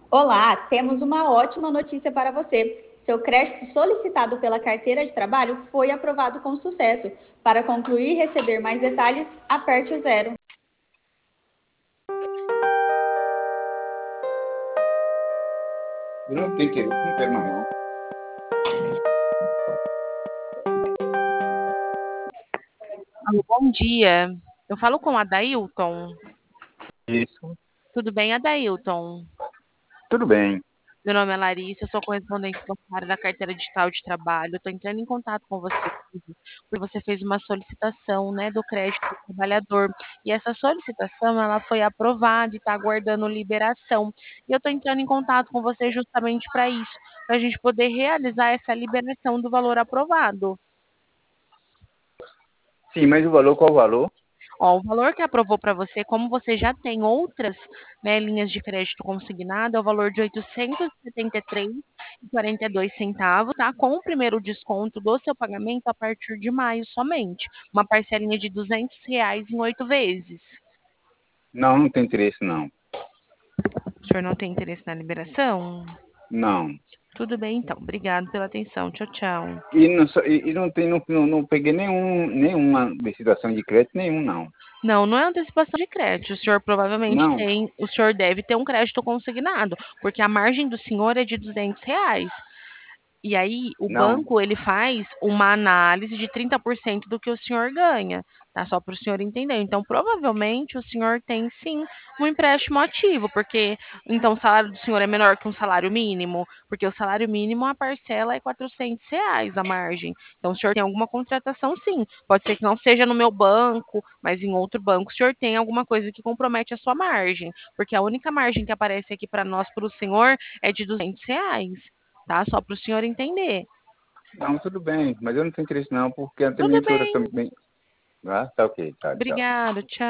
Olá, temos uma ótima notícia para você. Seu crédito solicitado pela carteira de trabalho foi aprovado com sucesso. Para concluir e receber mais detalhes, aperte o zero. Eu não tenho que, não quero mais não. Alô, bom dia. Eu falo com o Adailton. Isso, Tudo bem, Adailton? tudo bem. Meu nome é Larissa, eu sou correspondente bancária da carteira digital de trabalho. Estou entrando em contato com você porque você fez uma solicitação, né, do crédito do trabalhador. E essa solicitação, ela foi aprovada e está aguardando liberação. E eu estou entrando em contato com você justamente para isso, para a gente poder realizar essa liberação do valor aprovado. Sim, mas o valor, qual o valor? Ó, o valor que aprovou para você, como você já tem outras, né, linhas de crédito consignado, é o valor de R$ 873,42, tá? Com o primeiro desconto do seu pagamento a partir de maio somente. Uma parcelinha de R$ 200 em 8 vezes. Não, não tem interesse não. O senhor não tem interesse na liberação? Não. Tudo bem, então. Obrigado pela atenção. Tchau, tchau. E não tem, não peguei nenhuma licitação de crédito nenhum, não. Não, não é antecipação de crédito. O senhor provavelmente Não, tem, o senhor deve ter um crédito consignado, porque a margem do senhor é de R$ 200. E aí, o não. banco, ele faz uma análise de 30% do que o senhor ganha, tá? Só para o senhor entender. Então, provavelmente, o senhor tem, sim, um empréstimo ativo, porque, então, o salário do senhor é menor que um salário mínimo, porque o salário mínimo, a parcela é R$ 400, a margem. Então, o senhor tem alguma contratação, sim. Pode ser que não seja no meu banco, mas em outro banco, o senhor tem alguma coisa que compromete a sua margem, porque a única margem que aparece aqui para nós, para o senhor, é de R$ 200, tá? Só para o senhor entender. Não, tudo bem, mas eu não tenho interesse não, porque a Tudo terminatura bem. também. Ah, tá ok, tá, tchau. Obrigada. Tchau.